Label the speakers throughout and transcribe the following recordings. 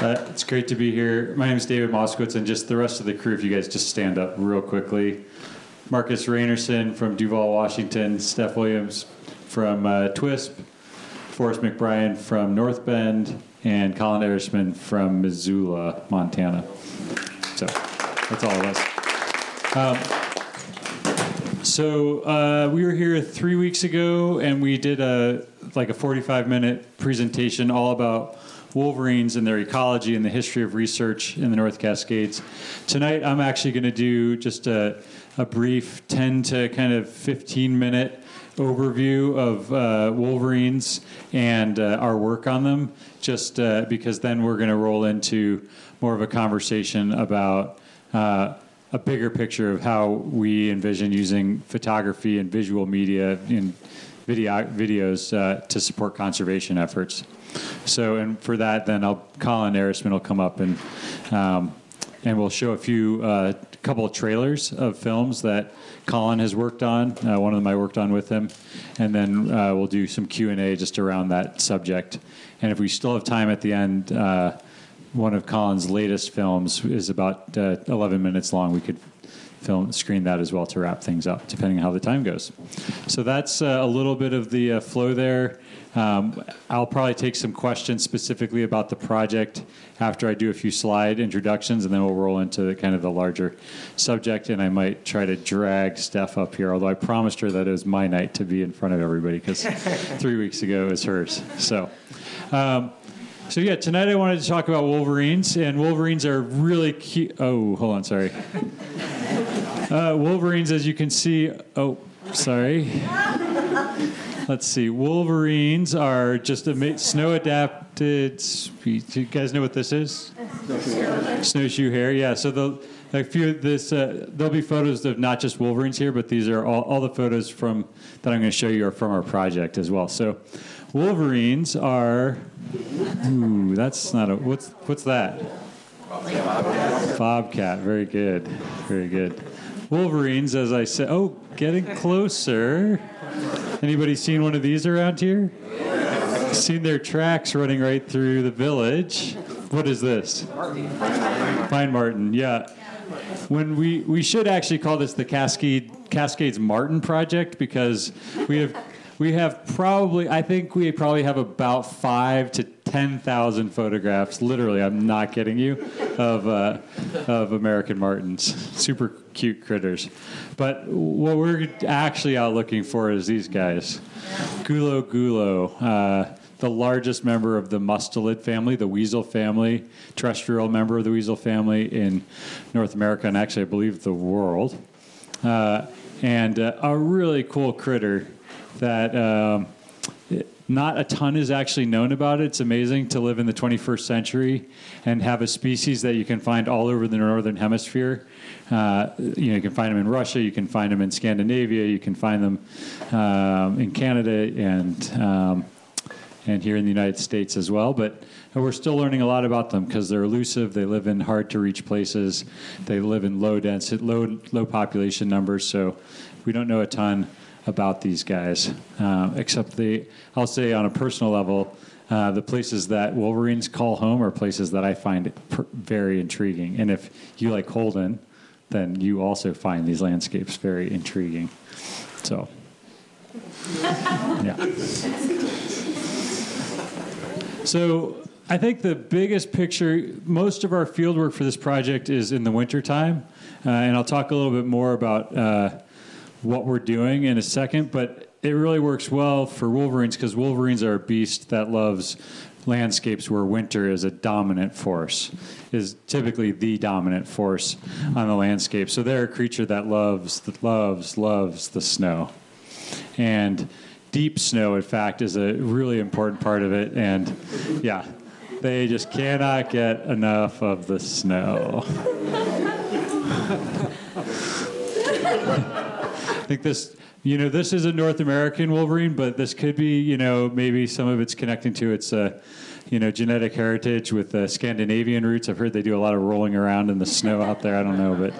Speaker 1: It's great to be here. My name is David Moskowitz, and just the rest of the crew, if you guys just stand up real quickly. Marcus Rainerson from Duval, Washington. Steph Williams from TWISP. Forrest McBrien from North Bend. And Colin Erisman from Missoula, Montana. So that's all of us. So we were here 3 weeks ago, and we did a 45-minute presentation all about wolverines and their ecology and the history of research in the North Cascades. Tonight, I'm actually going to do just a brief 10 to kind of 15-minute overview of wolverines and our work on them, just because then we're going to roll into more of a conversation about a bigger picture of how we envision using photography and visual media in videos to support conservation efforts. So, and for that, then Colin Erisman will come up and we'll show a couple of trailers of films that Colin has worked on. One of them I worked on with him, and then we'll do some Q&A just around that subject. And if we still have time at the end, one of Colin's latest films is about 11 minutes long. We could screen that as well to wrap things up, depending on how the time goes. So that's a little bit of the flow there. I'll probably take some questions specifically about the project after I do a few slide introductions, and then we'll roll into kind of the larger subject, and I might try to drag Steph up here, although I promised her that it was my night to be in front of everybody, because 3 weeks ago it was hers. So yeah, tonight I wanted to talk about wolverines, and wolverines are really cute. Oh, hold on, sorry. Wolverines, as you can see, let's see. Wolverines are just snow-adapted. Do you guys know what this is? Snowshoe hare. Yeah. So there'll be photos of not just wolverines here, but these are all the photos that I'm going to show you are from our project as well. So wolverines are. Ooh, that's not a. What's that? Bobcat. Very good. Very good. Wolverines, as I said. Oh, getting closer. Anybody seen one of these around here? Seen their tracks running right through the village. What is this? Pine marten, yeah. When we should actually call this the Cascades Marten Project, because we probably have about 5,000 to 10,000 photographs, literally, I'm not kidding you, of American martens. Super cute critters. But what we're actually out looking for is these guys. Gulo, the largest member of the mustelid family, the weasel family, terrestrial member of the weasel family in North America, and actually I believe the world. And a really cool critter that not a ton is actually known about it. It's amazing to live in the 21st century and have a species that you can find all over the northern hemisphere. You can find them in Russia, you can find them in Scandinavia, you can find them in Canada and here in the United States as well. But we're still learning a lot about them because they're elusive. They live in hard-to-reach places. They live in low population numbers. So we don't know a ton about these guys, except I'll say on a personal level, the places that wolverines call home are places that I find very intriguing. And if you like Holden, then you also find these landscapes very intriguing. So, yeah. So I think the biggest picture, most of our field work for this project is in the wintertime, and I'll talk a little bit more about what we're doing in a second, but it really works well for wolverines because wolverines are a beast that loves landscapes where winter is a dominant force, is typically the dominant force on the landscape. So they're a creature that loves the snow. And deep snow, in fact, is a really important part of it. And yeah, they just cannot get enough of the snow. I think this is a North American wolverine, but this could be, maybe some of it's connecting to its, genetic heritage with Scandinavian roots. I've heard they do a lot of rolling around in the snow out there. I don't know, but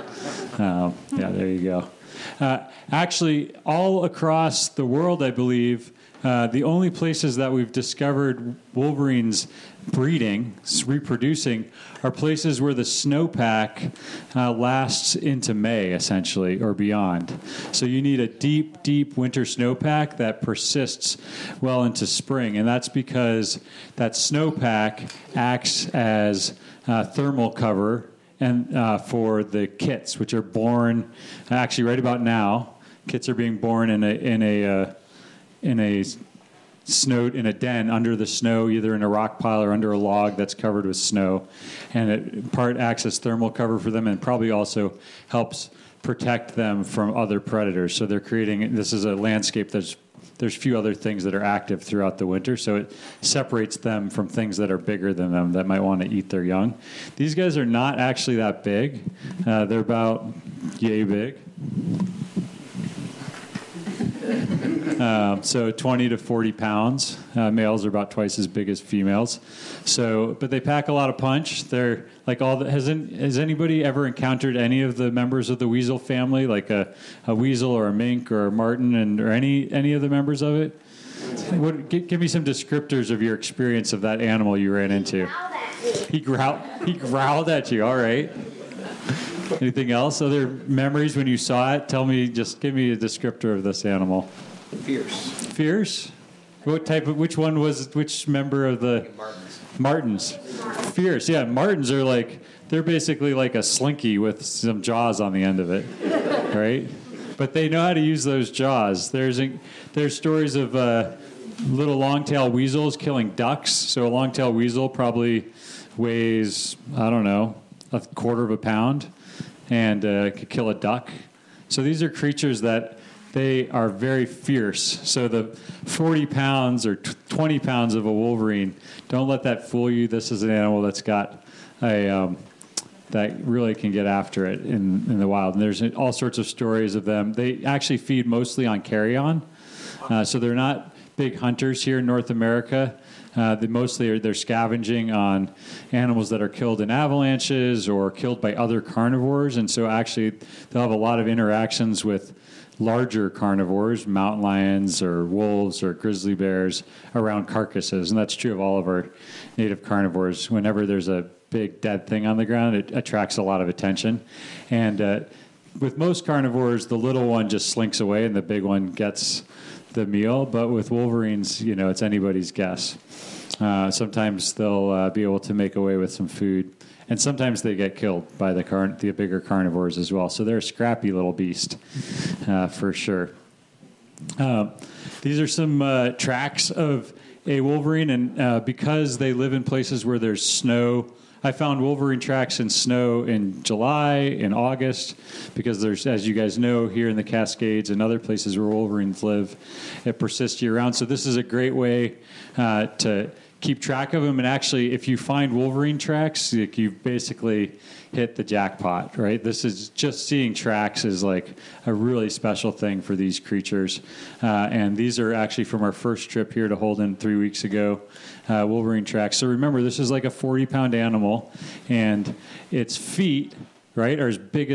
Speaker 1: yeah, there you go. Actually, all across the world, I believe, The only places that we've discovered wolverines breeding, reproducing, are places where the snowpack lasts into May, essentially, or beyond. So you need a deep, deep winter snowpack that persists well into spring, and that's because that snowpack acts as thermal cover and for the kits, which are born actually right about now. Kits are being born in a den under the snow, either in a rock pile or under a log that's covered with snow, and it part acts as thermal cover for them, and probably also helps protect them from other predators. So they're creating. This is a landscape there's few other things that are active throughout the winter, so it separates them from things that are bigger than them that might want to eat their young. These guys are not actually that big. They're about yay big. So 20 to 40 pounds. Males are about twice as big as females. So, but they pack a lot of punch. They're like has anybody ever encountered any of the members of the weasel family, like a weasel or a mink or a marten, or any of the members of it? Give me some descriptors of your experience of that animal you ran into. He growled at you. All right. Anything else? Other memories when you saw it? Just give me a descriptor of this animal.
Speaker 2: Fierce.
Speaker 1: Fierce? Which member of the? Martens. Fierce, yeah. Martens are they're basically like a slinky with some jaws on the end of it, right? But they know how to use those jaws. There's stories of little long-tailed weasels killing ducks. So a long-tailed weasel probably weighs, I don't know, a quarter of a pound, and could kill a duck. So these are creatures that they are very fierce. So the 40 pounds or 20 pounds of a wolverine, don't let that fool you. This is an animal that's got that really can get after it in the wild. And there's all sorts of stories of them. They actually feed mostly on carrion. So they're not big hunters here in North America. They're scavenging on animals that are killed in avalanches or killed by other carnivores. And so actually they'll have a lot of interactions with larger carnivores, mountain lions or wolves or grizzly bears, around carcasses. And that's true of all of our native carnivores. Whenever there's a big dead thing on the ground, it attracts a lot of attention. And with most carnivores, the little one just slinks away and the big one gets the meal. But with wolverines, it's anybody's guess. Sometimes they'll be able to make away with some food. And sometimes they get killed by the bigger carnivores as well. So they're a scrappy little beast, for sure. These are some tracks of a wolverine, and because they live in places where there's snow, I found wolverine tracks in snow in July, in August, because there's, as you guys know, here in the Cascades and other places where wolverines live, it persists year-round. So this is a great way to keep track of them. And actually, if you find wolverine tracks, you've basically hit the jackpot, right? This is just seeing tracks is like a really special thing for these creatures. And these are actually from our first trip here to Holden 3 weeks ago, wolverine tracks. So remember, this is like a 40-pound animal, and its feet, right, are as big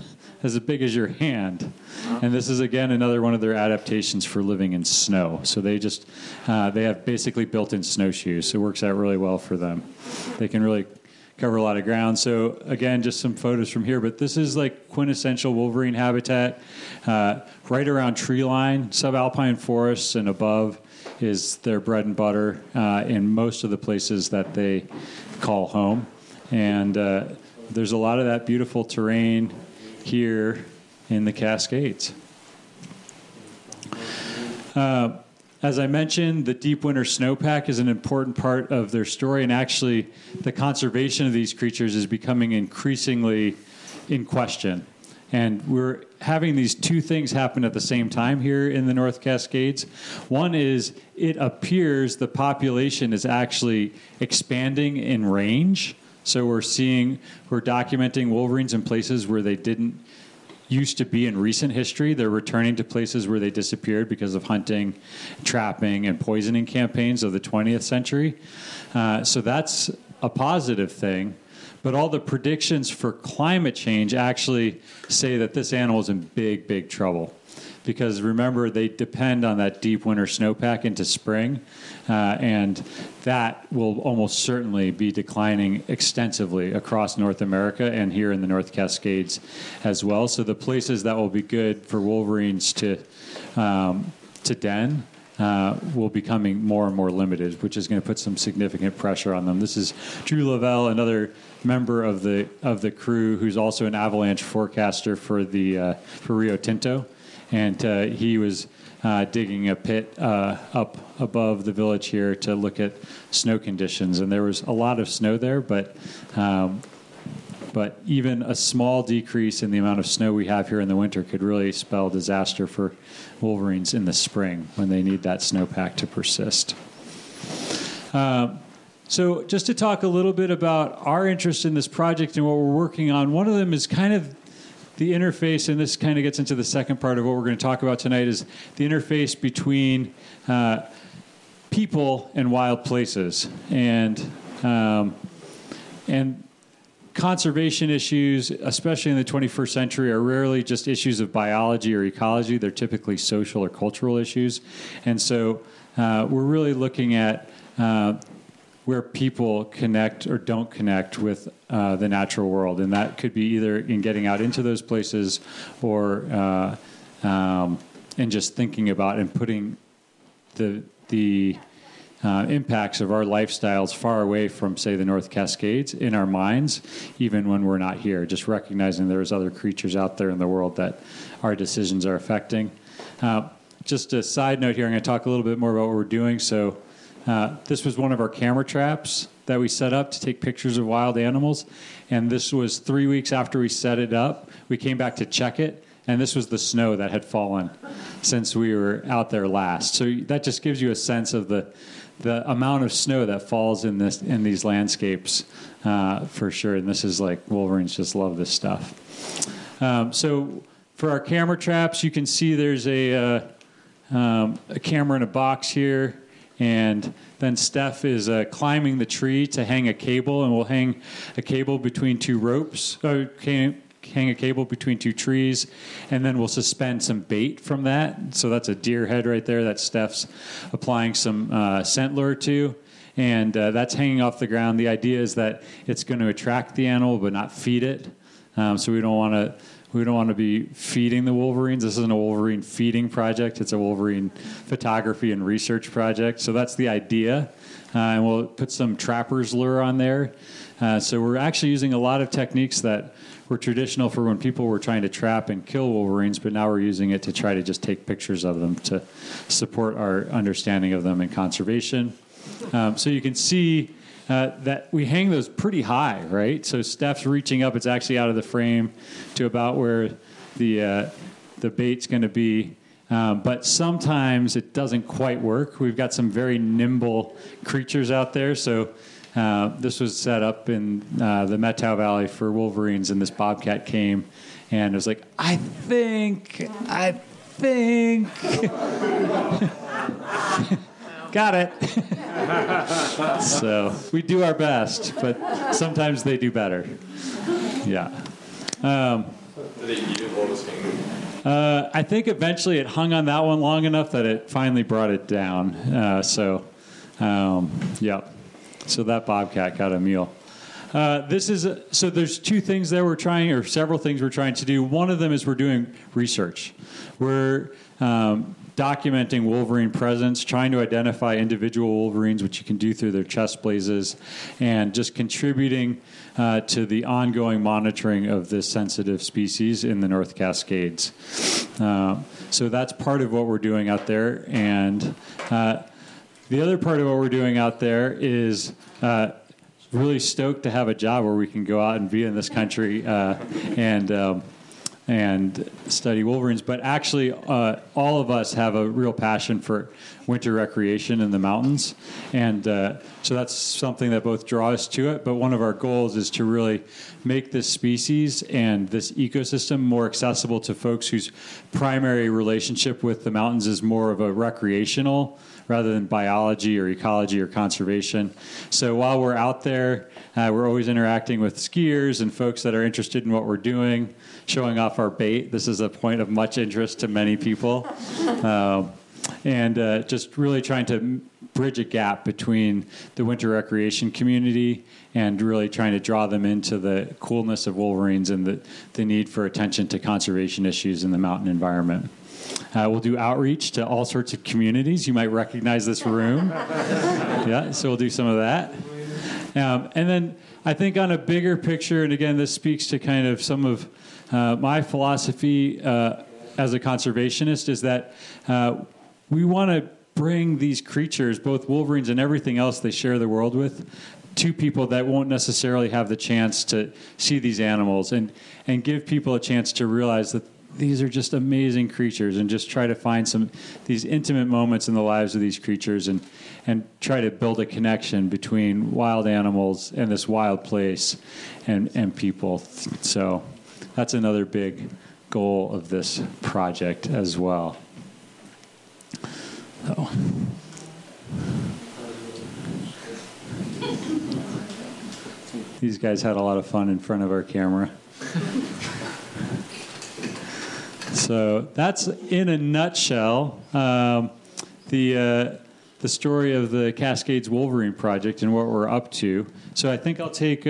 Speaker 1: as your hand. And this is, again, another one of their adaptations for living in snow. So they have basically built-in snowshoes. So it works out really well for them. They can really cover a lot of ground. So, again, just some photos from here. But this is like quintessential wolverine habitat. Right around tree line, subalpine forests and above is their bread and butter in most of the places that they call home. And there's a lot of that beautiful terrain here in the Cascades. As I mentioned, the deep winter snowpack is an important part of their story, and actually the conservation of these creatures is becoming increasingly in question. And we're having these two things happen at the same time here in the North Cascades. One is it appears the population is actually expanding in range. So we're documenting wolverines in places where they didn't used to be in recent history. They're returning to places where they disappeared because of hunting, trapping, and poisoning campaigns of the 20th century. So that's a positive thing. But all the predictions for climate change actually say that this animal is in big, big trouble. because remember, they depend on that deep winter snowpack into spring, and that will almost certainly be declining extensively across North America and here in the North Cascades as well. So the places that will be good for wolverines to den will be becoming more and more limited, which is going to put some significant pressure on them. This is Drew Lavelle, another member of the crew, who's also an avalanche forecaster for Rio Tinto, and he was digging a pit up above the village here to look at snow conditions, and there was a lot of snow there, but even a small decrease in the amount of snow we have here in the winter could really spell disaster for wolverines in the spring when they need that snowpack to persist. So just to talk a little bit about our interest in this project and what we're working on, one of them is kind of the interface, and this kind of gets into the second part of what we're going to talk about tonight, is the interface between people and wild places. And conservation issues, especially in the 21st century, are rarely just issues of biology or ecology. They're typically social or cultural issues. And so we're really looking at where people connect or don't connect with the natural world. And that could be either in getting out into those places or in just thinking about and putting the impacts of our lifestyles far away from, say, the North Cascades in our minds, even when we're not here, just recognizing there's other creatures out there in the world that our decisions are affecting. Just a side note here, I'm going to talk a little bit more about what we're doing. So this was one of our camera traps that we set up to take pictures of wild animals, and this was 3 weeks after we set it up. We came back to check it, and this was the snow that had fallen since we were out there last. So that just gives you a sense of the amount of snow that falls in these landscapes, for sure. And this is like, wolverines just love this stuff. So for our camera traps, you can see there's a camera in a box here, and then Steph is climbing the tree to hang a cable, and we'll hang a cable between two ropes. Hang a cable between two trees, and then we'll suspend some bait from that. So that's a deer head right there that Steph's applying some scent lure to, and that's hanging off the ground. The idea is that it's going to attract the animal but not feed it. So we don't want to be feeding the wolverines. This isn't a wolverine feeding project. It's a wolverine photography and research project. So that's the idea. And we'll put some trapper's lure on there. So we're actually using a lot of techniques that were traditional for when people were trying to trap and kill wolverines, but now we're using it to try to just take pictures of them to support our understanding of them in conservation. So you can see that we hang those pretty high, right? So Steph's reaching up. It's actually out of the frame to about where the bait's going to be. But sometimes it doesn't quite work. We've got some very nimble creatures out there. So this was set up in the Methow Valley for wolverines, and this bobcat came, and it was like, I think. Got it. So we do our best, but sometimes they do better. Yeah.
Speaker 2: Did they eat it while it was hanging?
Speaker 1: I think eventually it hung on that one long enough that it finally brought it down. Yeah. So that bobcat got a meal. So there's two things that we're trying, or several things we're trying to do. One of them is we're doing research. We're documenting wolverine presence, trying to identify individual wolverines, which you can do through their chest blazes, and just contributing to the ongoing monitoring of this sensitive species in the North Cascades. So that's part of what we're doing out there. And the other part of what we're doing out there is really stoked to have a job where we can go out and be in this country and study wolverines. But actually, all of us have a real passion for winter recreation in the mountains. And so that's something that both draws us to it. But one of our goals is to really make this species and this ecosystem more accessible to folks whose primary relationship with the mountains is more of a recreational rather than biology or ecology or conservation. So while we're out there, we're always interacting with skiers and folks that are interested in what we're doing, showing off our bait. This is a point of much interest to many people. And just really trying to bridge a gap between the winter recreation community and really trying to draw them into the coolness of wolverines and the need for attention to conservation issues in the mountain environment. We'll do outreach to all sorts of communities. You might recognize this room. Yeah, so we'll do some of that. And then I think on a bigger picture, and again, this speaks to kind of some of my philosophy as a conservationist, is that we want to bring these creatures, both wolverines and everything else they share the world with, to people that won't necessarily have the chance to see these animals, and give people a chance to realize that these are just amazing creatures, and just try to find these intimate moments in the lives of these creatures, and try to build a connection between wild animals and this wild place and people. So that's another big goal of this project as well. So. These guys had a lot of fun in front of our camera. So that's, in a nutshell, the story of the Cascades Wolverine Project and what we're up to. So I think I'll take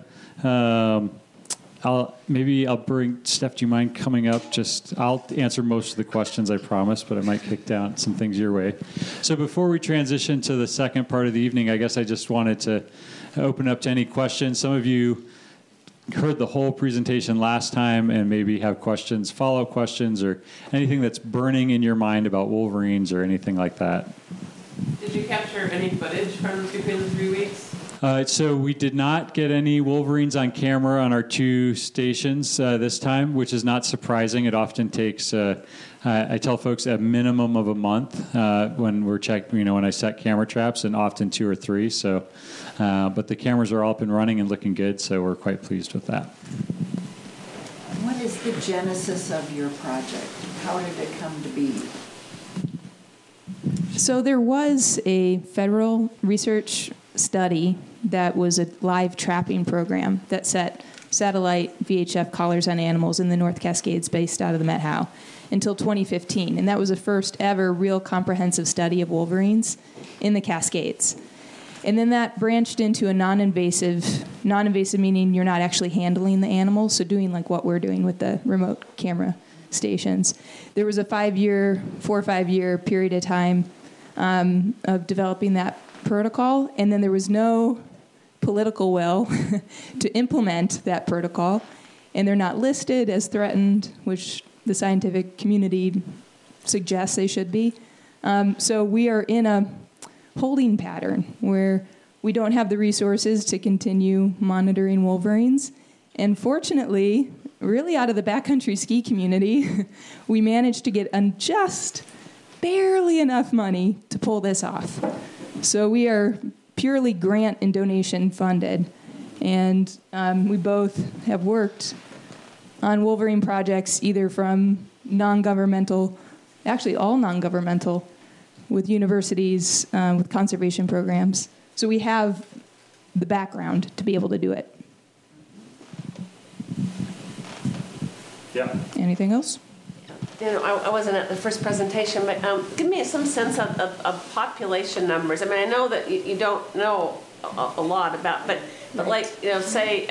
Speaker 1: I'll bring Steph. Do you mind coming up? I'll answer most of the questions, I promise, but I might kick down some things your way. So before we transition to the second part of the evening, I guess I just wanted to open up to any questions. Some of you heard the whole presentation last time and maybe have questions, follow-up questions, or anything that's burning in your mind about wolverines or anything like that.
Speaker 3: Did you capture any footage from between the 3 weeks?
Speaker 1: So we did not get any wolverines on camera on our two stations this time, which is not surprising. It often takes, I tell folks, a minimum of a month when we're checking, when I set camera traps, and often 2 or 3. So, but the cameras are all up and running and looking good, so we're quite pleased with that.
Speaker 4: What is the genesis of your project? How did it come to be?
Speaker 5: So there was a federal research study that was a live trapping program that set satellite VHF collars on animals in the North Cascades based out of the Met Howe until 2015. And that was the first ever real comprehensive study of wolverines in the Cascades. And then that branched into a non-invasive meaning you're not actually handling the animals, so doing like what we're doing with the remote camera stations. There was a 4 or 5 year period of time of developing that protocol, and then there was no political will to implement that protocol, and they're not listed as threatened, which the scientific community suggests they should be. So we are in a holding pattern where we don't have the resources to continue monitoring wolverines, and fortunately, really out of the backcountry ski community, we managed to get just barely enough money to pull this off. So we are purely grant and donation funded, and we both have worked on wolverine projects either from non-governmental, actually all non-governmental, with universities, with conservation programs. So we have the background to be able to do it.
Speaker 1: Yeah.
Speaker 5: Anything else?
Speaker 3: I wasn't at the first presentation, but give me some sense of population numbers. I mean, I know that you don't know a lot about, but like, say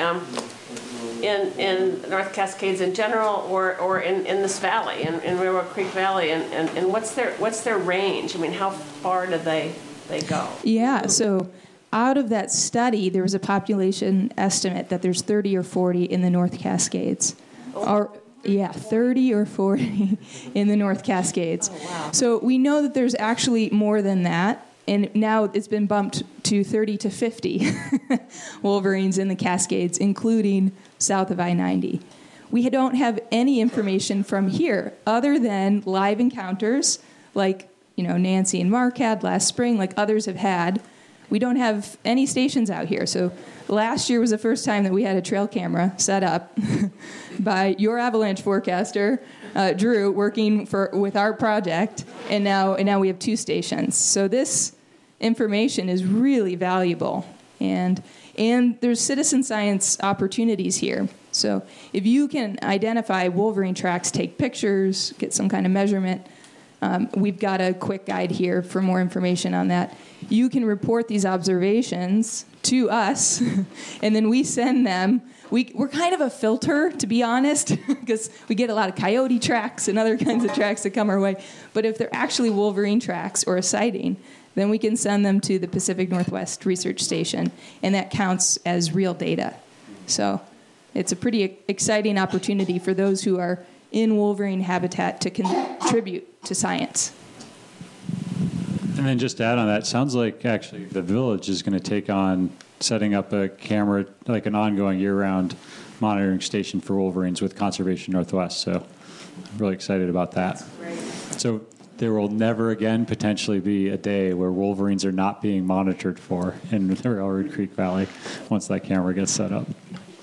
Speaker 3: in North Cascades in general, or in this valley, in Railroad Creek Valley, and what's their range? I mean, how far do they go?
Speaker 5: Yeah, so out of that study, there was a population estimate that there's 30 or 40 in the North Cascades.
Speaker 3: Oh.
Speaker 5: 30 or 40 in the North Cascades.
Speaker 3: Oh, wow.
Speaker 5: So we know that there's actually more than that, and now it's been bumped to 30 to 50 wolverines in the Cascades, including south of I-90. We don't have any information from here other than live encounters like, Nancy and Mark had last spring, like others have had. We don't have any stations out here. So last year was the first time that we had a trail camera set up by your avalanche forecaster Drew, working with our project, and now we have 2 stations. So this information is really valuable, and there's citizen science opportunities here. So if you can identify wolverine tracks, take pictures, get some kind of measurement, we've got a quick guide here for more information on that. You can report these observations to us, and then we send them. We're kind of a filter, to be honest, because we get a lot of coyote tracks and other kinds of tracks that come our way. But if they're actually wolverine tracks or a sighting, then we can send them to the Pacific Northwest Research Station, and that counts as real data. So it's a pretty exciting opportunity for those who are in wolverine habitat to contribute to science.
Speaker 1: And then just to add on that, sounds like actually the village is going to take on setting up a camera, like an ongoing year-round monitoring station for wolverines with Conservation Northwest. So I'm really excited about that.
Speaker 4: That's great.
Speaker 1: So there will never again potentially be a day where wolverines are not being monitored for in the Railroad Creek Valley once that camera gets set up.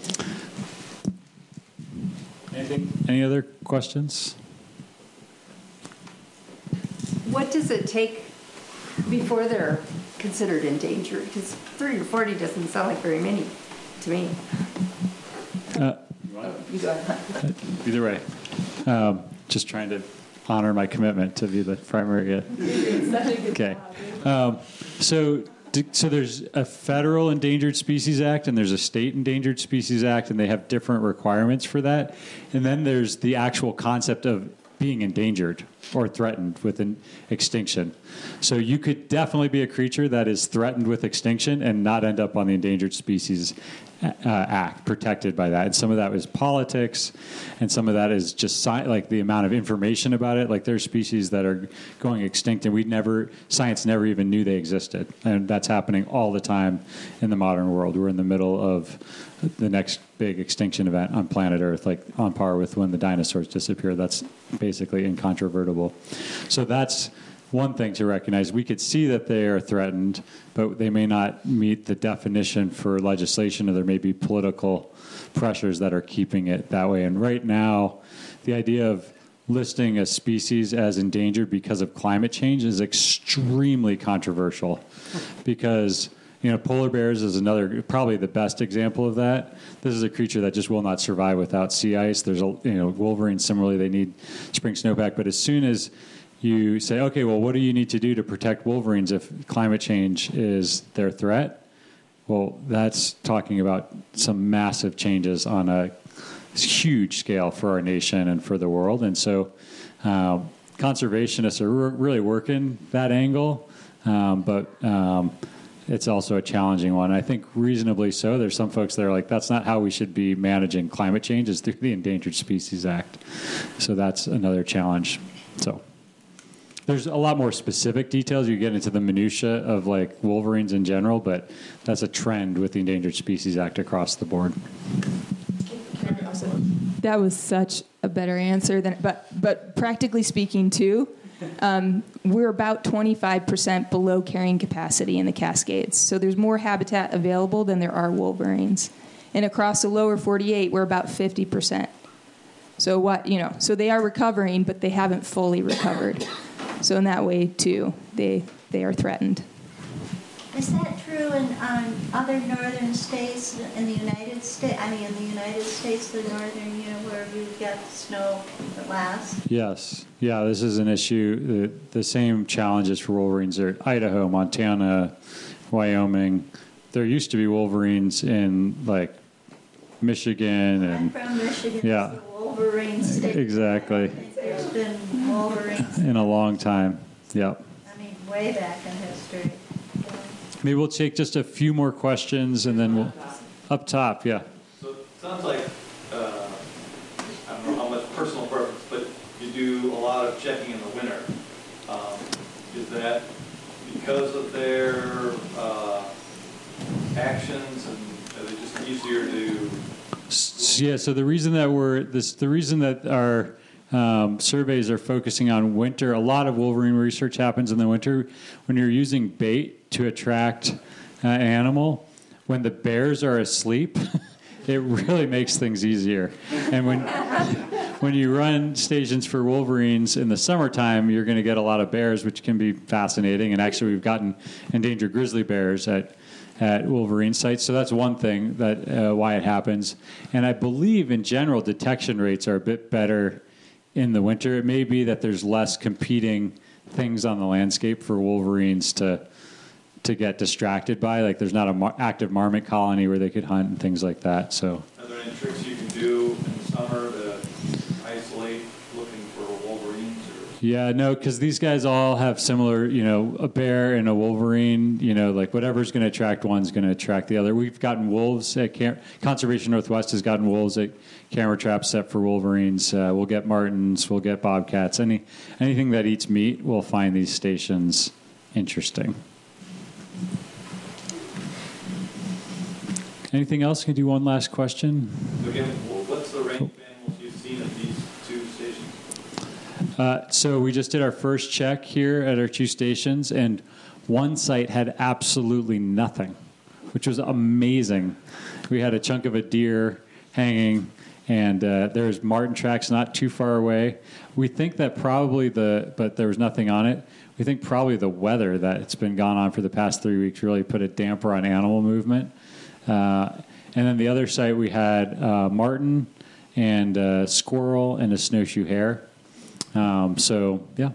Speaker 1: Any other questions?
Speaker 6: What does it take before they're considered endangered? Because 30 or 40 doesn't sound like very many to me. You go ahead.
Speaker 1: Either way. Just trying to honor my commitment to be the primary. Okay. So there's a federal Endangered Species Act and there's a state Endangered Species Act, and they have different requirements for that. And then there's the actual concept of being endangered or threatened with an extinction. So you could definitely be a creature that is threatened with extinction and not end up on the Endangered Species Act, protected by that. And some of that is politics, and some of that is just like the amount of information about it. Like there's species that are going extinct, and science never even knew they existed. And that's happening all the time in the modern world. We're in the middle of the next big extinction event on planet Earth, like on par with when the dinosaurs disappeared. That's basically incontrovertible. So that's one thing to recognize. We could see that they are threatened, but they may not meet the definition for legislation, or there may be political pressures that are keeping it that way. And right now, the idea of listing a species as endangered because of climate change is extremely controversial, because polar bears is another, probably the best example of that. This is a creature that just will not survive without sea ice. There's wolverines, similarly, they need spring snowpack. But as soon as you say, okay, well, what do you need to do to protect wolverines if climate change is their threat? Well, that's talking about some massive changes on a huge scale for our nation and for the world. And so conservationists are really working that angle, but it's also a challenging one. I think reasonably so. There's some folks that are like, that's not how we should be managing climate change, is through the Endangered Species Act. So that's another challenge. So there's a lot more specific details. You get into the minutia of like wolverines in general, but that's a trend with the Endangered Species Act across the board.
Speaker 5: That was such a better answer but practically speaking too, we're about 25% below carrying capacity in the Cascades. So there's more habitat available than there are wolverines. And across the lower 48, we're about 50%. So so they are recovering, but they haven't fully recovered. So in that way too, they are threatened.
Speaker 7: Is that true in other northern states in the United States? I mean, in the United States, the northern, where you get snow at last?
Speaker 1: Yes. Yeah, this is an issue. The same challenges for wolverines are Idaho, Montana, Wyoming. There used to be wolverines in, like, Michigan.
Speaker 7: I'm from Michigan.
Speaker 1: Yeah.
Speaker 7: It's the Wolverine state.
Speaker 1: Exactly.
Speaker 7: There's been wolverines
Speaker 1: in a long time. Yep.
Speaker 7: I mean, way back in history.
Speaker 1: Maybe we'll take just a few more questions, and then we'll up top. Yeah.
Speaker 2: So it sounds like I don't know how much personal preference, but you do a lot of checking in the winter. Is that because of their actions, and are they just easier to?
Speaker 1: Yeah. So the reason that our surveys are focusing on winter. A lot of wolverine research happens in the winter when you're using bait to attract an animal. When the bears are asleep, it really makes things easier. And when you run stations for wolverines in the summertime, you're going to get a lot of bears, which can be fascinating. And actually, we've gotten endangered grizzly bears at wolverine sites. So that's one thing that why it happens. And I believe in general, detection rates are a bit better in the winter. It may be that there's less competing things on the landscape for wolverines to get distracted by. Like there's not an active marmot colony where they could hunt and things like that. So
Speaker 2: Are there any tricks you can do in the summer to isolate looking for wolverines?
Speaker 1: yeah, no, because these guys all have similar, a bear and a wolverine, like whatever's going to attract one's going to attract the other. We've gotten wolves at Conservation Northwest has gotten wolves at camera traps set for wolverines. We'll get martens, we'll get bobcats. Anything that eats meat, we'll find these stations interesting. Anything else? Can I do one last question?
Speaker 2: Again, what's the range of animals you've seen at these two stations?
Speaker 1: So we just did our first check here at our two stations, and one site had absolutely nothing, which was amazing. We had a chunk of a deer hanging, and there's marten tracks not too far away. We think that probably but there was nothing on it. We think probably the weather that it's been gone on for the past 3 weeks really put a damper on animal movement. And then the other site we had marten and a squirrel and a snowshoe hare. So, yeah.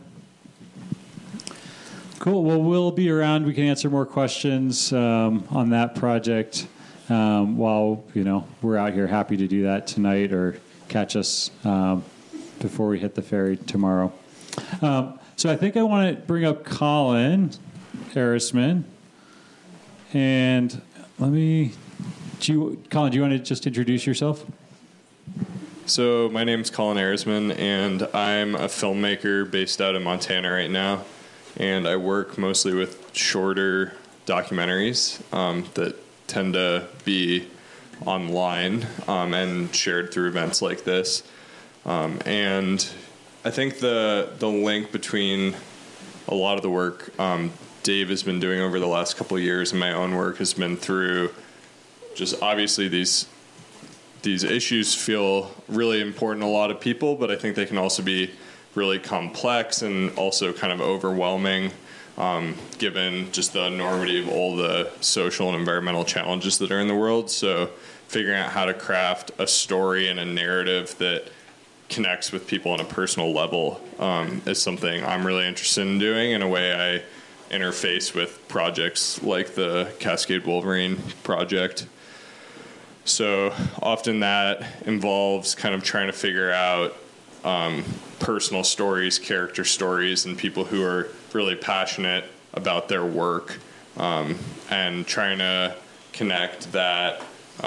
Speaker 1: Cool. Well, we'll be around. We can answer more questions on that project while, we're out here. Happy to do that tonight or catch us before we hit the ferry tomorrow. So I think I want to bring up Colin Erisman. And Colin, do you want to just introduce yourself?
Speaker 8: So my name's Colin Erisman, and I'm a filmmaker based out of Montana right now. And I work mostly with shorter documentaries that tend to be online and shared through events like this. And I think the link between a lot of the work Dave has been doing over the last couple of years and my own work has been through just obviously these issues feel really important to a lot of people, but I think they can also be really complex and also kind of overwhelming given just the enormity of all the social and environmental challenges that are in the world. So figuring out how to craft a story and a narrative that connects with people on a personal level is something I'm really interested in doing. In a way, I interface with projects like the Cascade Wolverine project. So often that involves kind of trying to figure out personal stories, character stories, and people who are really passionate about their work and trying to connect that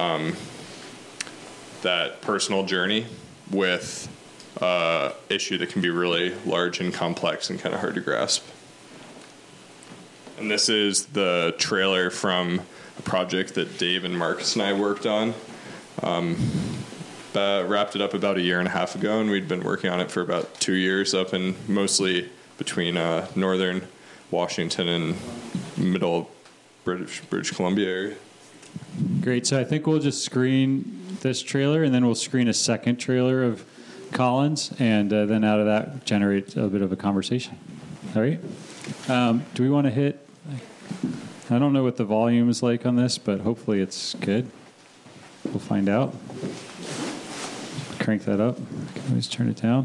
Speaker 8: personal journey with an issue that can be really large and complex and kind of hard to grasp. And this is the trailer from a project that Dave and Marcus and I worked on. Wrapped it up about 1.5 years ago, and we'd been working on it for about 2 years up in mostly between northern Washington and middle British Columbia area.
Speaker 1: Great. So I think we'll just screen this trailer, and then we'll screen a second trailer of Colin's, and then out of that generate a bit of a conversation. All right? Do we want to hit... I don't know what the volume is like on this, but hopefully it's good. We'll find out. Crank that up. Can always turn it down.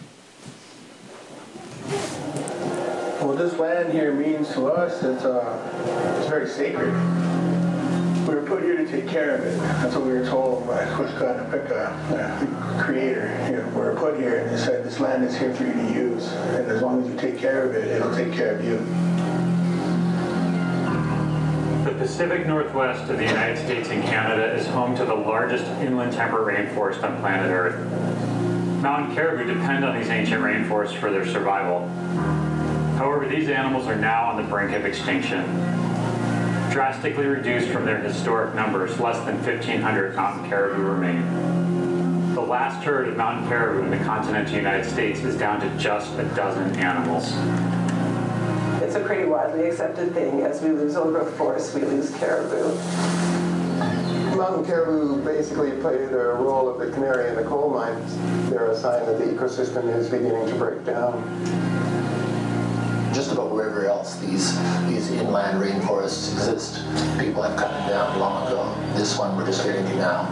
Speaker 9: What this land here means to us, it's very sacred. We were put here to take care of it. That's what we were told by the creator. We were put here and they said this land is here for you to use, and as long as you take care of it, it'll take care of you.
Speaker 1: The Pacific Northwest of the United States and Canada is home to the largest inland temperate rainforest on planet Earth. Mountain caribou depend on these ancient rainforests for their survival. However, these animals are now on the brink of extinction. Drastically reduced from their historic numbers, less than 1,500 mountain caribou remain. The last herd of mountain caribou in the continental United States is down to just a dozen animals.
Speaker 10: It's a pretty widely accepted thing. As we lose old growth forests, we lose caribou.
Speaker 9: Mountain caribou basically play the role of the canary in the coal mines. They're a sign that the ecosystem is beginning to break down.
Speaker 11: Just about wherever else these inland rainforests exist, people have cut them down long ago. This one we're just getting to now.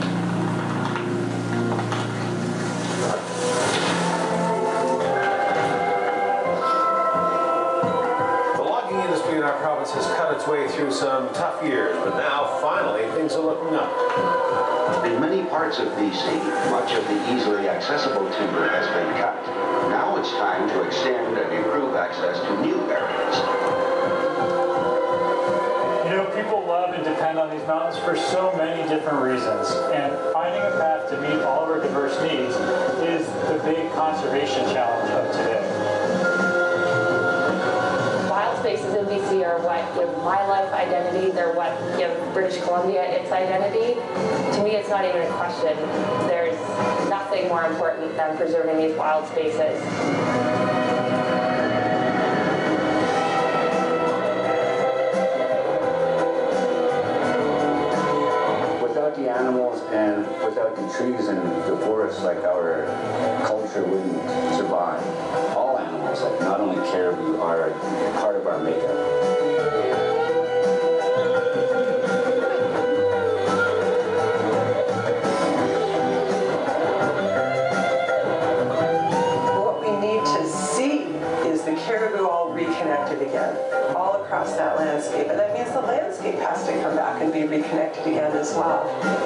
Speaker 12: The logging industry in our province has cut its way through some tough years, but now, finally, things are looking up.
Speaker 13: In many parts of BC, much of the easily accessible timber has been cut. Now it's time to extend and improve access to new areas.
Speaker 14: You know, people love and depend on these mountains for so many different reasons, and finding a path to meet all of our diverse needs is the big conservation challenge of today.
Speaker 15: Wild spaces in BC are what give wildlife identity. They're what give British Columbia its identity. To me, it's not even a question. There's nothing more important than preserving these wild spaces.
Speaker 16: Without the animals and without the trees and the forests, like our culture wouldn't survive. All animals, like not only caribou, are part of our makeup.
Speaker 17: Caribou all reconnected again, all across that landscape. And that means the landscape has to come back and be reconnected again as well.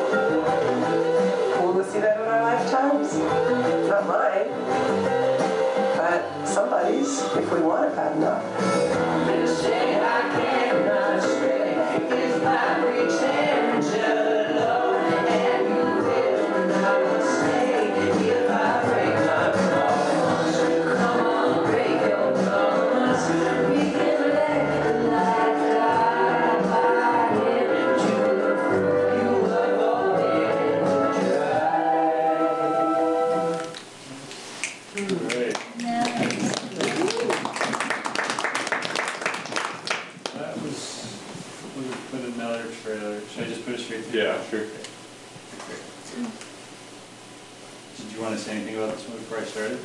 Speaker 17: Will we see that in our lifetimes? Not mine, but somebody's, if we want it bad enough. They say I cannot stay if I pretend to love, and you will not stay if I break my promise. Come on, break your promise. We can let the light die by him. You have already
Speaker 1: Great. That was, we put another trailer. Should I just put it straight through?
Speaker 8: Yeah, sure.
Speaker 1: Did you want to say anything about this one before I started?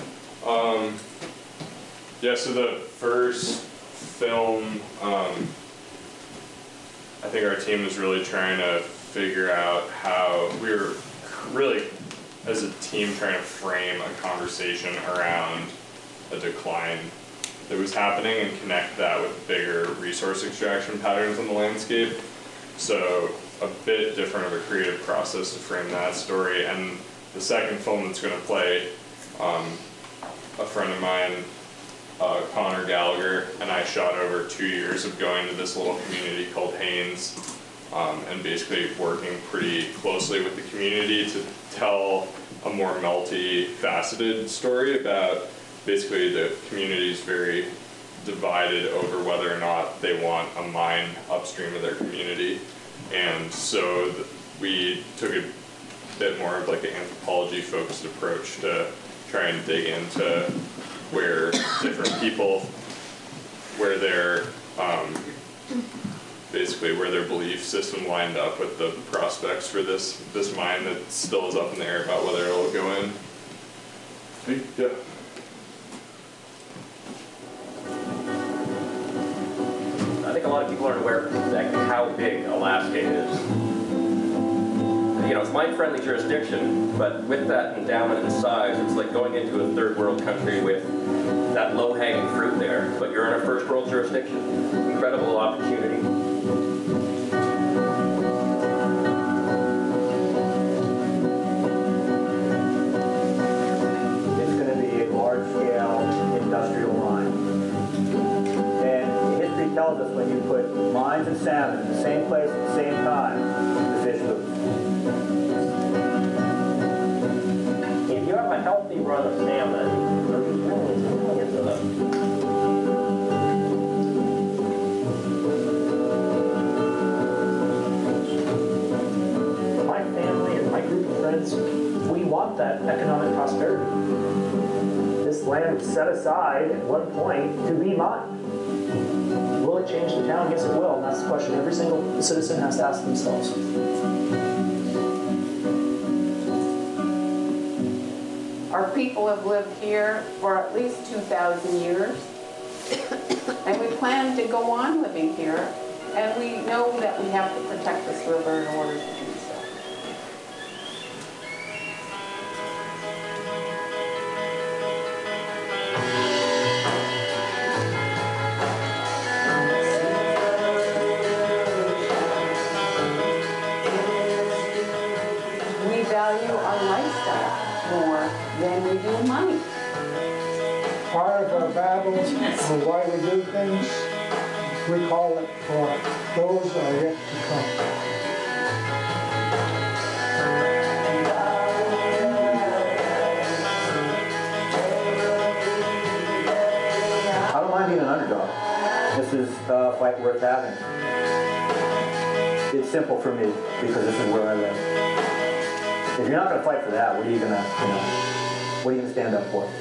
Speaker 8: Yeah, so the first film, I think our team was really trying to figure out how we were really, as a team, trying to frame a conversation around a decline that was happening and connect that with bigger resource extraction patterns in the landscape. So a bit different of a creative process to frame that story. And the second film that's going to play, a friend of mine, Connor Gallagher, and I shot over 2 years of going to this little community called Haines, and basically working pretty closely with the community to tell a more multi-faceted story about basically the community's very divided over whether or not they want a mine upstream of their community. And so we took a bit more of like an anthropology-focused approach to try and dig into where different people, where their basically where their belief system lined up with the prospects for this mine that still is up in the air about whether it'll go in. Yeah.
Speaker 18: I think a lot of people aren't aware of exactly how big Alaska is. You know, it's mine-friendly jurisdiction, but with that endowment and size, it's like going into a third world country with that low-hanging fruit there, but you're in a first world jurisdiction. Incredible opportunity.
Speaker 19: It's going to be a large-scale industrial mine. And history tells us when you put mines and salmon in the same place at the same time, the fish lose.
Speaker 18: If you have a healthy run of salmon,
Speaker 19: My family and my group of friends, we want that economic prosperity. This land was set aside at one point to be mined. Will it change the town? Yes, it will. And that's the question every single citizen has to ask themselves.
Speaker 3: Our people have lived here for at least 2,000 years, and we plan to go on living here, and we know that we have to protect this river in order to do so. We value our lifestyle more than we do money.
Speaker 20: Part of our battle for why we do things, we call it for those that are yet to come.
Speaker 21: I don't mind being an underdog. This is a fight worth having. It's simple for me because this is where I live. If you're not going to fight for that, what are you going to, what are you going to stand up for?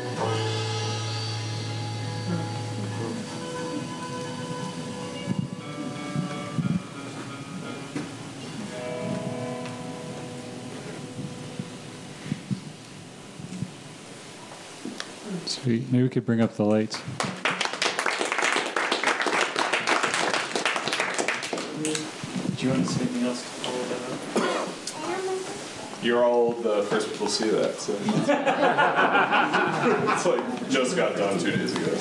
Speaker 1: Sweet. Maybe we could bring up the lights.
Speaker 14: Do you want to say anything else to follow that up?
Speaker 8: You're all the first people to see that. So. It's like just got done 2 days ago.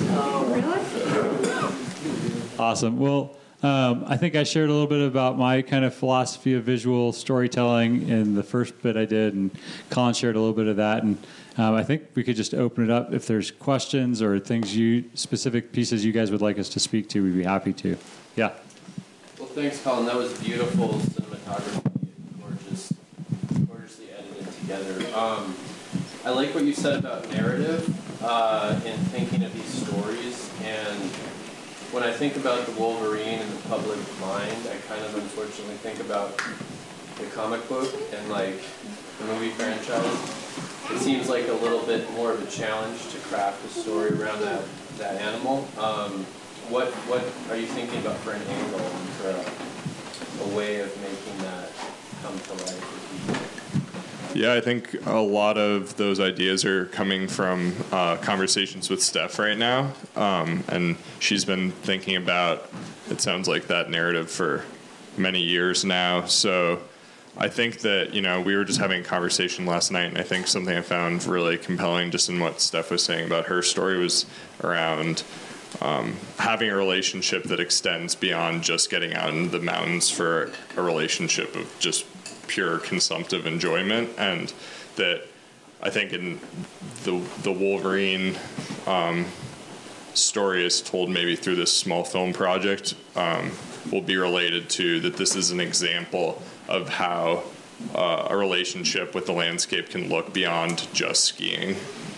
Speaker 1: Awesome. Well, I think I shared a little bit about my kind of philosophy of visual storytelling in the first bit I did, and Colin shared a little bit of that. And I think we could just open it up. If there's questions or specific pieces you guys would like us to speak to, we'd be happy to. Yeah.
Speaker 22: Well, thanks, Colin. That was beautiful cinematography, gorgeously edited together. I like what you said about narrative in thinking of these stories. And when I think about the Wolverine in the public mind, I kind of unfortunately think about the comic book and like the movie franchise. It seems like a little bit more of a challenge to craft a story around that animal. What are you thinking about for an angle and for a way of making that come to life for people?
Speaker 8: Yeah, I think a lot of those ideas are coming from conversations with Steph right now. And she's been thinking about, it sounds like, that narrative for many years now. So I think that, we were just having a conversation last night, and I think something I found really compelling just in what Steph was saying about her story was around having a relationship that extends beyond just getting out into the mountains for a relationship of just pure consumptive enjoyment. And that I think in the Wolverine story is told maybe through this small film project will be related to that this is an example of how a relationship with the landscape can look beyond just skiing.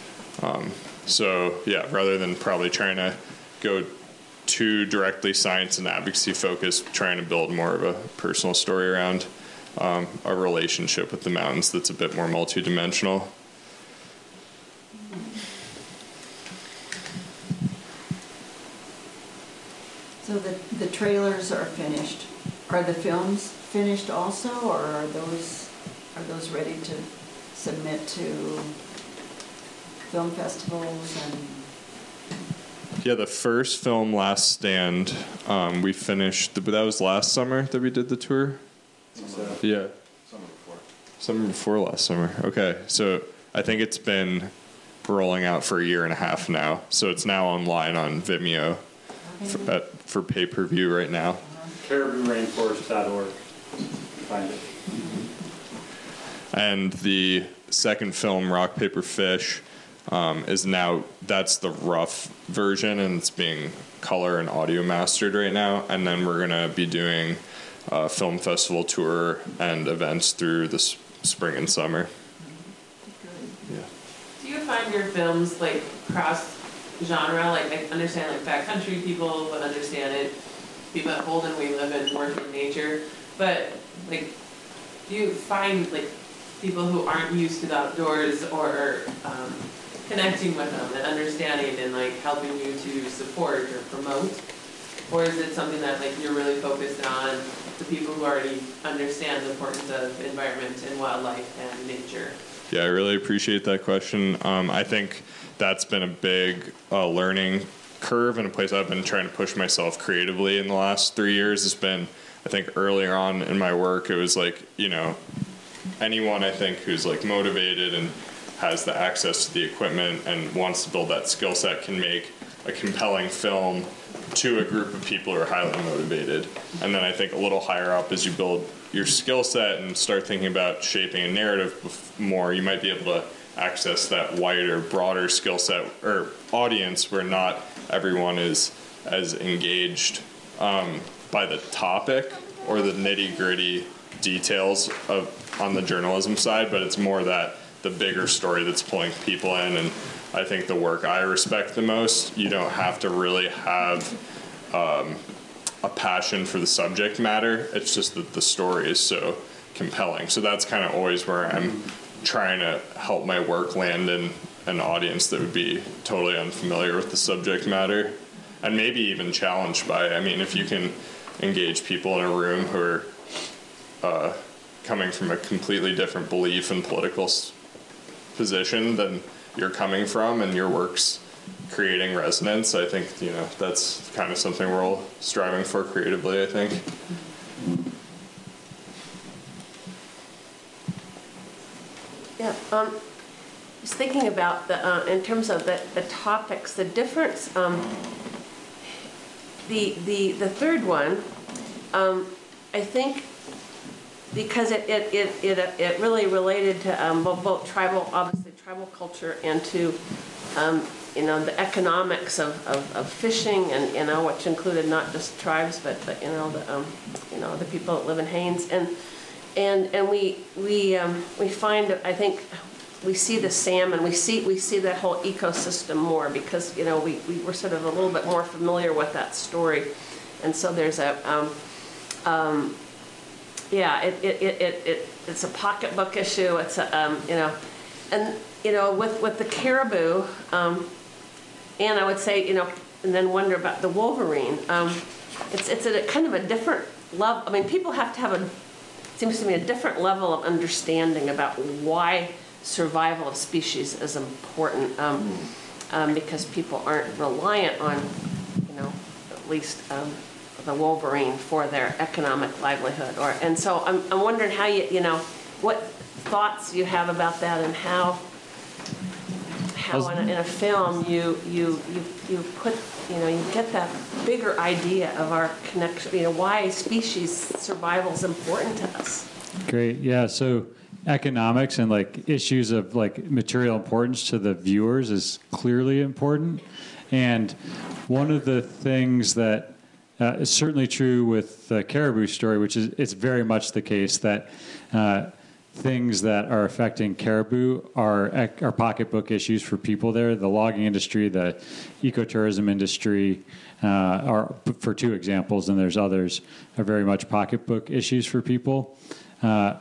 Speaker 8: So yeah, rather than probably trying to go too directly science and advocacy focused, trying to build more of a personal story around a relationship with the mountains that's a bit more multidimensional.
Speaker 4: So the trailers are finished. Are the films finished also, or are those ready to submit to film festivals and?
Speaker 8: Yeah, the first film, Last Stand, we finished. But that was last summer that we did the tour. Yeah. Summer before last summer. Okay, so I think it's been rolling out for 1.5 years now. So it's now online on Vimeo for pay-per-view right now.
Speaker 14: CaribouRainforest.org. Find it.
Speaker 8: And the second film, Rock, Paper, Fish, is now, that's the rough version, and it's being color and audio mastered right now. And then we're going to be doing a film festival tour and events through the spring and summer. Yeah.
Speaker 3: Do you find your films like cross genre? Like I understand like backcountry people would understand it. People at Holden, we live and work in nature. But like, do you find like people who aren't used to the outdoors or connecting with them and understanding and like helping you to support or promote? Or is it something that like you're really focused on the people who already understand the importance of environment and wildlife and nature?
Speaker 8: Yeah, I really appreciate that question. I think that's been a big learning curve and a place I've been trying to push myself creatively in the last 3 years. Has been, I think earlier on in my work, it was like, anyone I think who's like motivated and has the access to the equipment and wants to build that skill set can make a compelling film to a group of people who are highly motivated. And then I think a little higher up, as you build your skill set and start thinking about shaping a narrative more, you might be able to access that wider, broader skill set or audience where not everyone is as engaged by the topic or the nitty-gritty details on the journalism side, but it's more that the bigger story that's pulling people in. And I think the work I respect the most, you don't have to really have a passion for the subject matter. It's just that the story is so compelling. So that's kind of always where I'm trying to help my work land in an audience that would be totally unfamiliar with the subject matter and maybe even challenged by it. I mean, if you can engage people in a room who are coming from a completely different belief and political position than you're coming from, and your work's creating resonance, I think, that's kind of something we're all striving for creatively, I think.
Speaker 3: Yeah, I was thinking about in terms of the topics, the difference. The third one, I think, because it really related to both tribal culture and to the economics of fishing, and which included not just tribes but the people that live in Haines, and we find, I think, we see the salmon, we see that whole ecosystem more because we were sort of a little bit more familiar with that story, and so there's it's a pocketbook issue. It's with the caribou, and I would say and then wonder about the wolverine. It's at a kind of a different level. I mean, people have to have seems to me a different level of understanding about why survival of species is important, because people aren't reliant on at least the wolverine for their economic livelihood, and so I'm wondering how what thoughts you have about that, and how in a film you put you get that bigger idea of our connection, why species survival is important to us.
Speaker 1: Great, yeah. So economics and issues of material importance to the viewers is clearly important, and one of the things that is certainly true with the caribou story, which is it's very much the case that things that are affecting caribou are pocketbook issues for people there. The logging industry, the ecotourism industry are, for two examples, and there's others, are very much pocketbook issues for people. I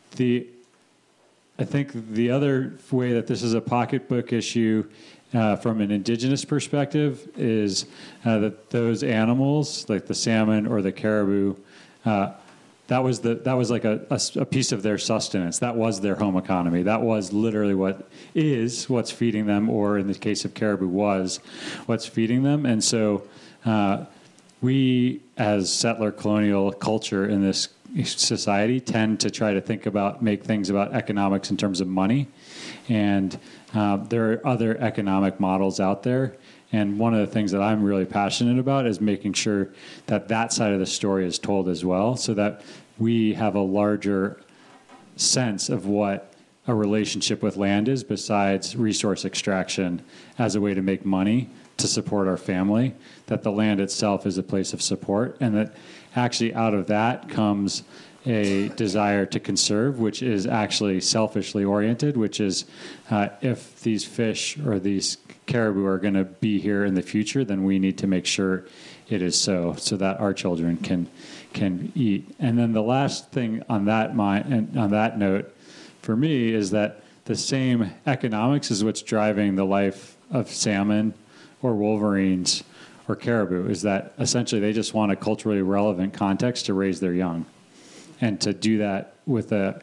Speaker 1: think the other way that this is a pocketbook issue from an indigenous perspective is that those animals, like the salmon or the caribou, that was like a piece of their sustenance. That was their home economy. That was literally what's feeding them, or in the case of caribou, was what's feeding them. And so we, as settler colonial culture in this society, tend to try to make things about economics in terms of money. And there are other economic models out there. And one of the things that I'm really passionate about is making sure that side of the story is told as well, so that we have a larger sense of what a relationship with land is besides resource extraction as a way to make money to support our family, that the land itself is a place of support, and that actually out of that comes a desire to conserve, which is actually selfishly oriented, which is if these fish or these caribou are going to be here in the future, then we need to make sure it is so that our children can eat. And then the last thing on that note for me is that the same economics is what's driving the life of salmon or wolverines or caribou, is that essentially they just want a culturally relevant context to raise their young. And to do that with a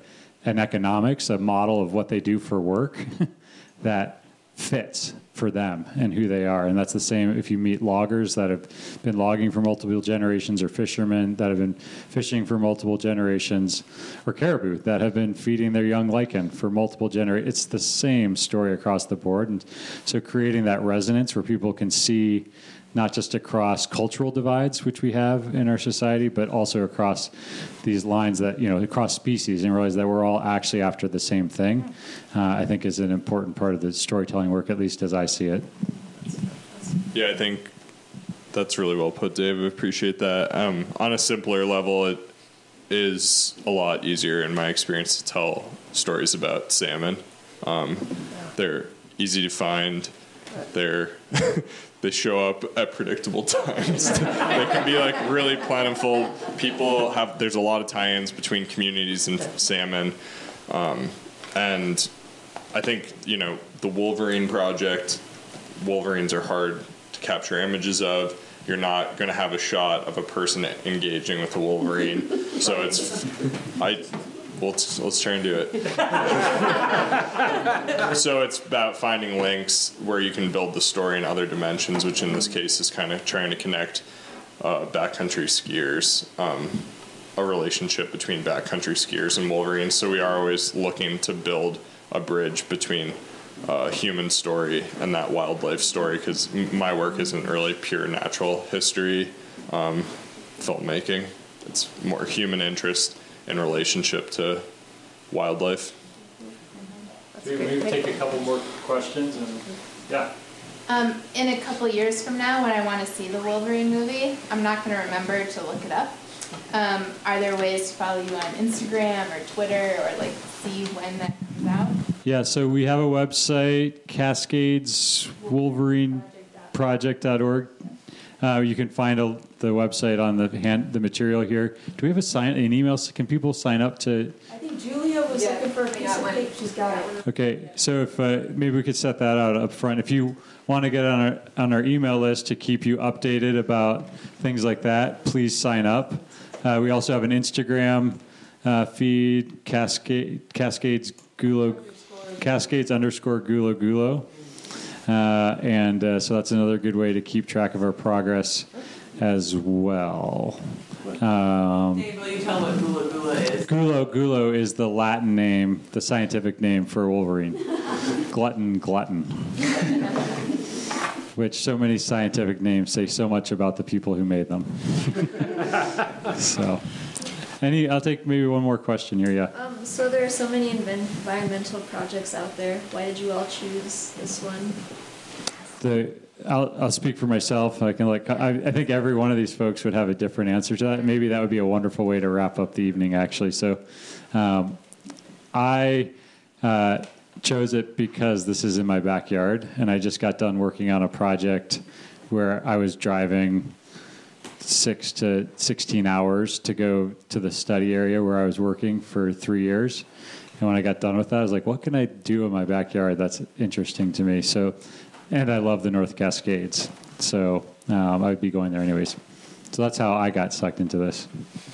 Speaker 1: an economics, a model of what they do for work that fits for them and who they are. And that's the same if you meet loggers that have been logging for multiple generations, or fishermen that have been fishing for multiple generations, or caribou that have been feeding their young lichen for multiple generations. It's the same story across the board. And so creating that resonance where people can see not just across cultural divides, which we have in our society, but also across these lines that, across species, and realize that we're all actually after the same thing, I think is an important part of the storytelling work, at least as I see it.
Speaker 8: Yeah, I think that's really well put, Dave. I appreciate that. On a simpler level, it is a lot easier, in my experience, to tell stories about salmon. They're easy to find. They show up at predictable times. They can be like really plentiful. There's a lot of tie-ins between communities and salmon. And I think, the Wolverine project, wolverines are hard to capture images of. You're not going to have a shot of a person engaging with a wolverine. So let's try and do it. So it's about finding links where you can build the story in other dimensions, which in this case is kind of trying to connect backcountry skiers, a relationship between backcountry skiers and wolverines. So we are always looking to build a bridge between human story and that wildlife story, because my work isn't really pure natural history filmmaking. It's more human interest in relationship to wildlife.
Speaker 1: Maybe take a couple more questions, and
Speaker 5: in a couple years from now, when I want to see the Wolverine movie, I'm not going to remember to look it up. Are there ways to follow you on Instagram or Twitter, or see when that comes out?
Speaker 1: Yeah, so we have a website, CascadesWolverineProject.org. You can find the website on the material here. Do we have an email? Can people sign up to?
Speaker 6: I think Julia was looking for a piece of paper. She's got it.
Speaker 1: Okay, so if maybe we could set that out up front. If you want to get on our email list to keep you updated about things like that, please sign up. We also have an Instagram feed, Cascades_Gulo. And so that's another good way to keep track of our progress as well.
Speaker 6: Dave, will you tell what Gula Gula is?
Speaker 1: Gulo is the Latin name, the scientific name for Wolverine. Glutton. Which so many scientific names say so much about the people who made them. So, I'll take maybe one more question here, yeah.
Speaker 23: So there are so many environmental projects out there. Why did you all choose this one?
Speaker 1: I'll speak for myself. I think every one of these folks would have a different answer to that. Maybe that would be a wonderful way to wrap up the evening, actually. So I chose it because this is in my backyard, and I just got done working on a project where I was driving 6 to 16 hours to go to the study area where I was working for 3 years. And when I got done with that, I was like, what can I do in my backyard that's interesting to me? And I love the North Cascades. So I would be going there anyways. So that's how I got sucked into this.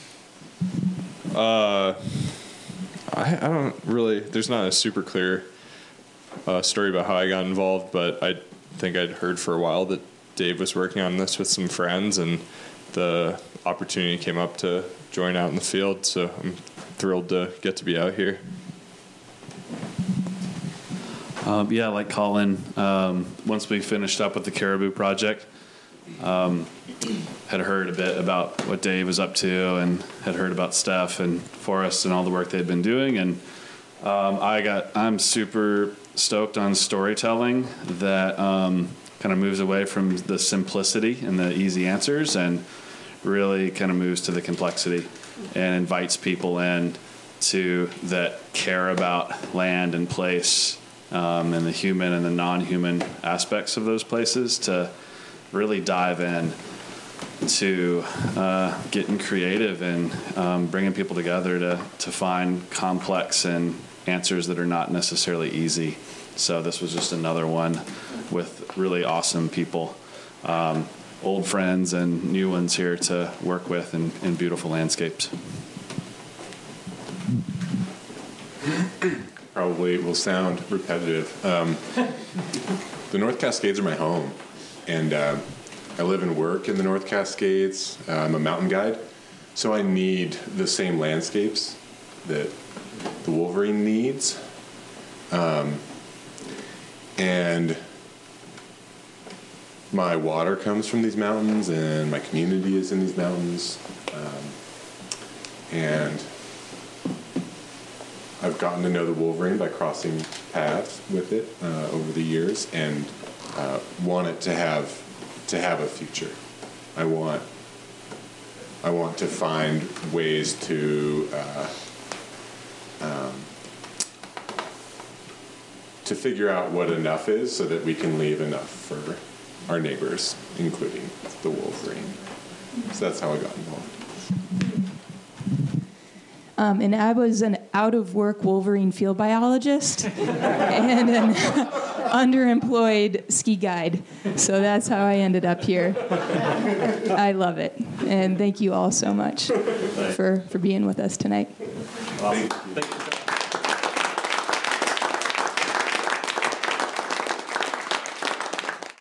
Speaker 8: I don't really, there's not a super clear story about how I got involved, but I think I'd heard for a while that Dave was working on this with some friends, and the opportunity came up to join out in the field, so I'm thrilled to get to be out here.
Speaker 24: Like Colin, once we finished up with the Caribou project, had heard a bit about what Dave was up to, and had heard about Steph and Forrest and all the work they'd been doing, and I'm super stoked on storytelling that kind of moves away from the simplicity and the easy answers, and really kind of moves to the complexity and invites people in that care about land and place, and the human and the non-human aspects of those places, to really dive in to getting creative and bringing people together to find complex and answers that are not necessarily easy. So this was just another one with really awesome people, old friends and new ones here to work with in beautiful landscapes.
Speaker 2: probably will sound repetitive. The North Cascades are my home, and I live and work in the North Cascades. I'm a mountain guide, so I need the same landscapes that the Wolverine needs. And my water comes from these mountains, and my community is in these mountains. And I've gotten to know the Wolverine by crossing paths with it over the years, and want it to have a future. I want to find ways to figure out what enough is, so that we can leave enough for our neighbors, including the Wolverine. So that's how I got involved.
Speaker 7: And I was an out-of-work Wolverine field biologist and an underemployed ski guide. So that's how I ended up here. I love it. And thank you all so much for being with us tonight.
Speaker 18: Awesome. Thank you.